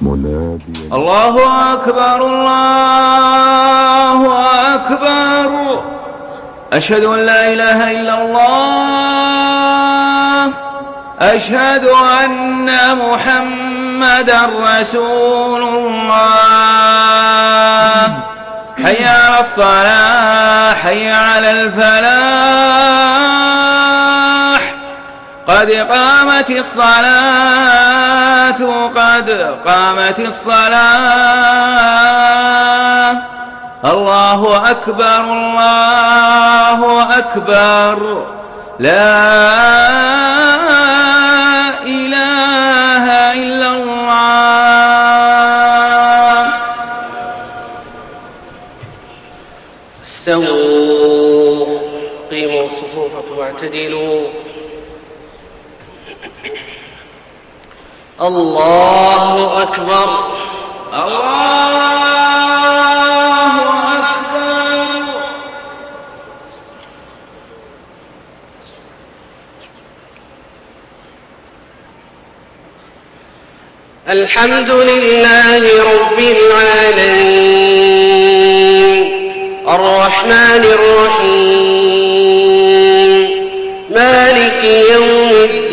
الله أكبر الله أكبر. أشهد أن لا إله إلا الله. أشهد أن محمدا رسول الله. حي على الصلاة حي على الفلاح. قد قامت الصلاة قد قامت الصلاة. الله أكبر الله أكبر. لا إله إلا الله. استووا قيموا صفوفكم واعتدلوا. الله أكبر الله أكبر. الحمد لله رب العالمين الرحمن الرحيم مالك يوم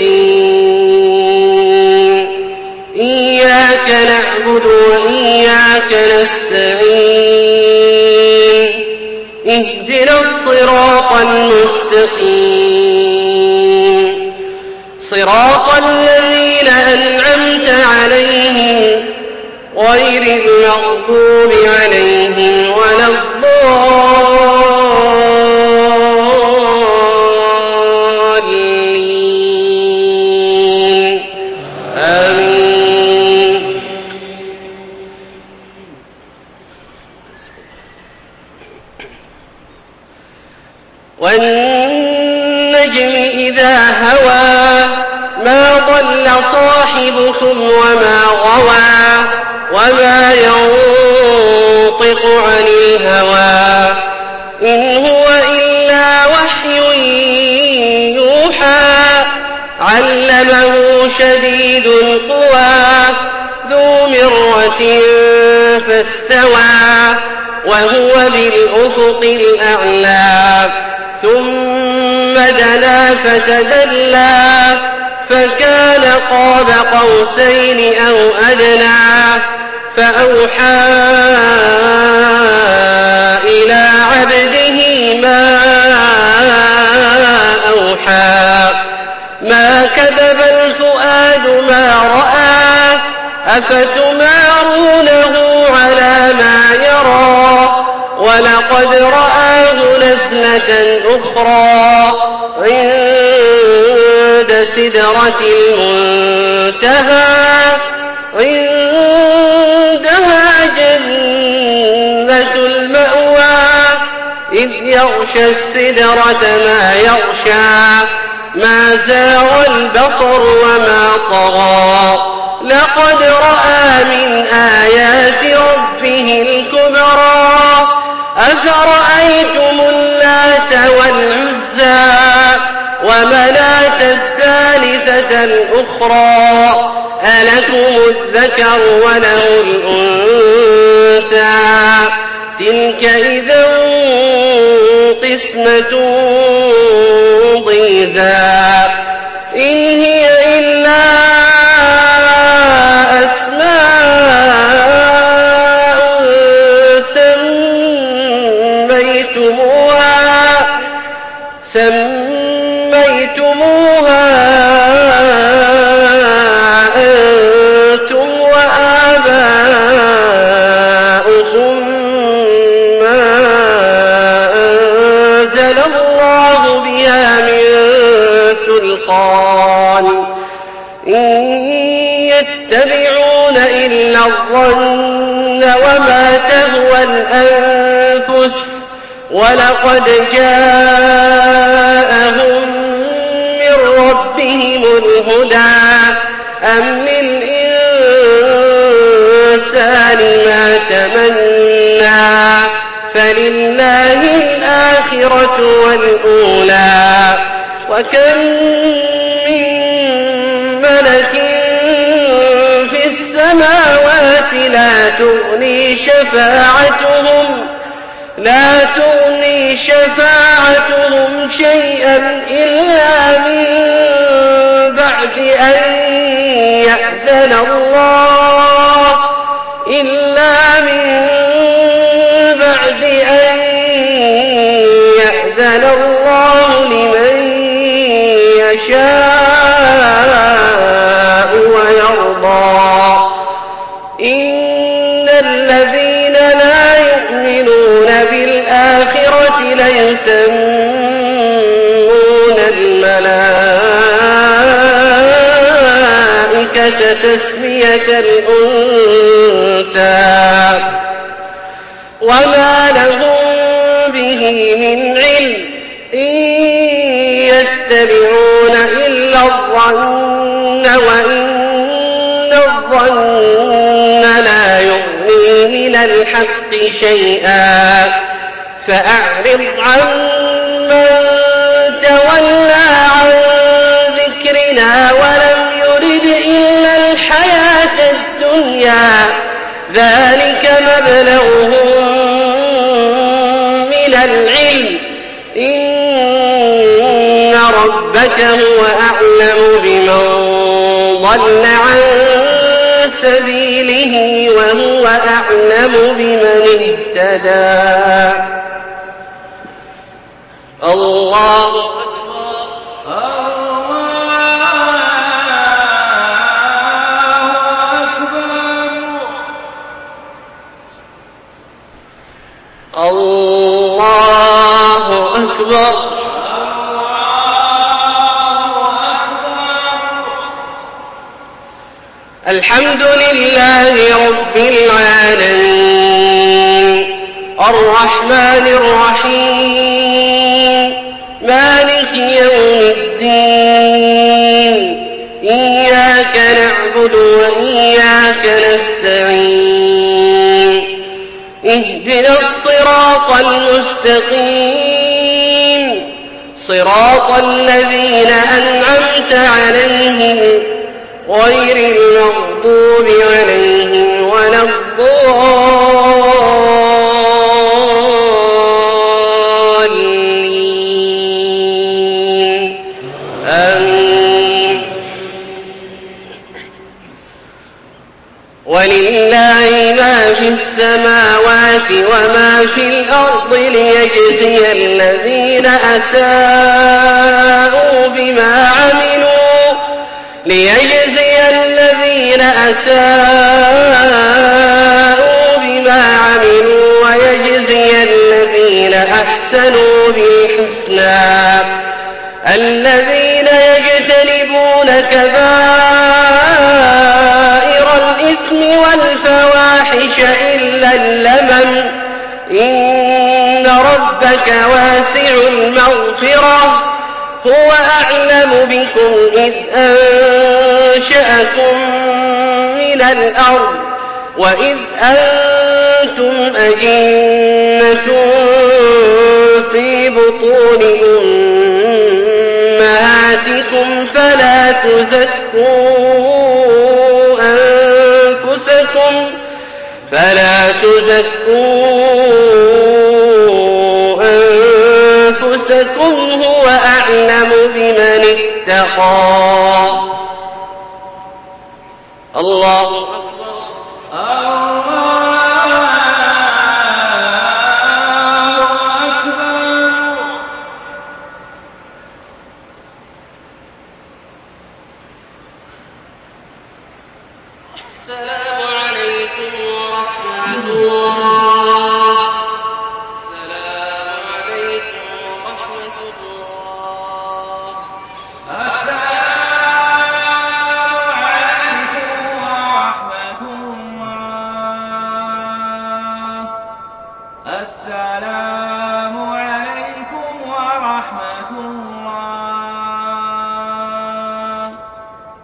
الدين. إياك نعبد وإياك نستعين. اهدنا الصراط المستقيم صراط الذين أنعمت عليهم غير المغضوب عليهم ولا الضالين. آمين. والنجم إذا هوى ما ضل صاحبكم وما غوى وما ينطق عن الهوى إن هو إلا وحي يوحى. علمه شديد القوى ذو مرة فاستوى وهو بالأفق الأعلى. ثم دنا فتدلى فكان قاب قوسين أو أدنى. فأوحى إلى عبده ما أوحى. ما كذب الفؤاد ما رأى. أفتمارونه على ما يرى. ولقد رآه نزلة أخرى عند سدرة المنتهى. عندها جنة المأوى إذ يغشى السدرة ما يغشى. ما زاغ البصر وما طغى. لقد رأى من آيات ربه الكبرى. أفرأيتم اللات والعزى ومناة الثالثة الأخرى ألكم الذكر وله الأنثى. تلك إذا قسمة ضيزى. إن هي إلا أسماء سميتموها أنتم وآباؤكم ما أنزل الله بها من سلطان. إن يتبعون إلا الظن وما تهوى الأنفس. ولقد جاءهم من ربهم الهدى. أم للإنسان ما تمنى. فلله الآخرة والأولى. وكم من ملك في السماء السماوات لا تغني شفاعتهم شيئا إلا من بعد أن يأذن الله لمن يشاء ويرضى. إن الذين لا يؤمنون بالآخرة ليسمون الملائكة تسمية الأنثى وما لهم به من علم إن يتبعون إلا الظن وإن الظن لا يغني من الحق شيئا. فأعرض عمن تولى عن ذكرنا ولم يرد إلا الحياة الدنيا ذلك مبلغهم من العلم إن ربك هو أعلم بمن ضل عن سبيله وهو أعلم بمن اهتدى. الله أكبر. الحمد لله رب العالمين الرحمن الرحيم مالك يوم الدين إياك نعبد وإياك نستعين اهدنا الصراط المستقيم صراط الذين أنعمت عليهم غير المغضوب عليهم ولا الضالين آمين. ولله ما في السماوات وما في الأرض ليجزي الذين أساءوا بما عملوا ويجزي الذين أحسنوا بالحسنى الذين يجتنبون كبائر الإثم والفواحش إلا اللمم إن ربك واسع المغفرة هو أعلم بكم إذ أنشأكم من الأرض وإذ أنتم أجنة في بطون أمهاتكم فلا تزكوا أنفسكم هو أعلم بمن اتقى. الله أكبر. السلام عليكم ورحمة الله. السلام عليكم ورحمة الله. السلام عليكم ورحمة الله. السلام